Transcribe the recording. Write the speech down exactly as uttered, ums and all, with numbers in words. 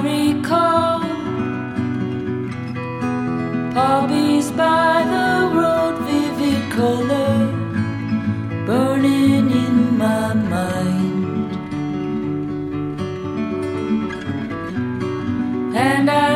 recall poppies by the road, vivid color burning in my mind. And I